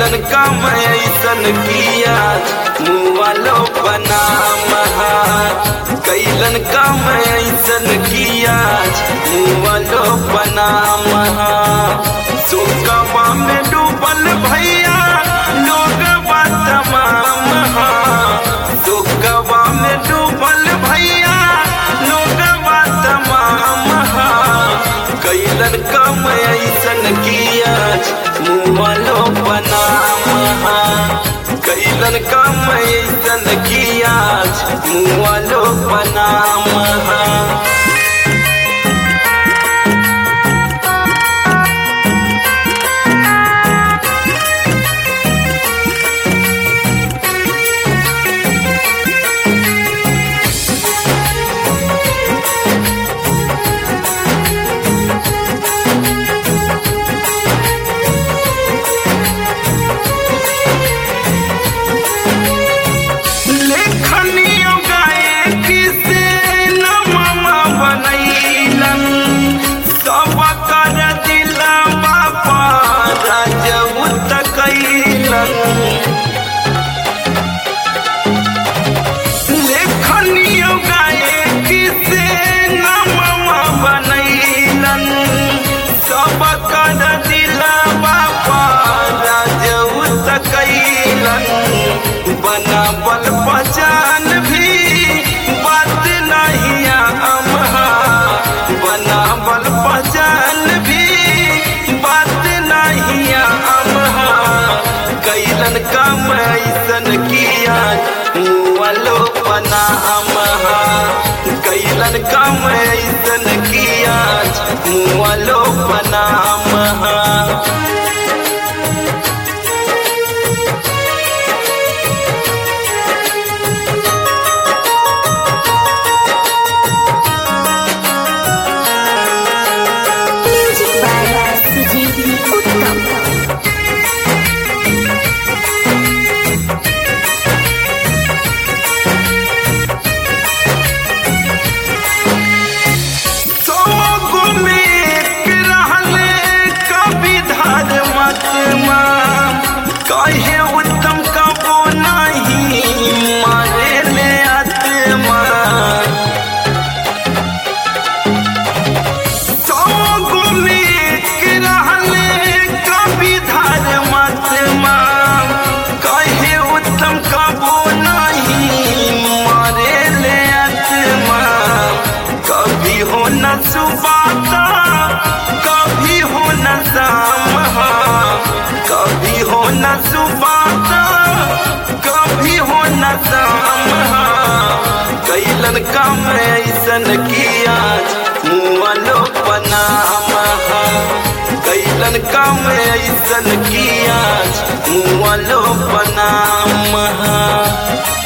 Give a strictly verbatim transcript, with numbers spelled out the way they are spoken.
कैलन काम ऐसन किया मुआलो बनाम कैलन काम ऐसन किया मुआलो बनाम शोकवा में डूबल भैया लोग तमाम शोकवा में डूबल भैया लोग तमाम कैलन काम ऐसन किया मुआलो बनाम कैलन काम ऐसन किया मुआलो बनाम बनावल पहचान भी बात नहीं आम बनावल पहचान भी बात नहीं आम कैलन काम ऐसन किया मुआलो बनाम कैलन काम ऐसन किया मुआलो बनाम कहे उत्तम कबो नहीं मारे ले आत्मा सौ गुमी के रहले कभी धर्मात्मा कहे उत्तम कबो नहीं मारे ले आत्मा कभी हो न सुबह कभी हो न शाम कभी हो न सुबह कभी हो न शाम कैलन काम ऐसन किया मुआलो बनाम कैलन काम ऐसन किया मुआलो बनाम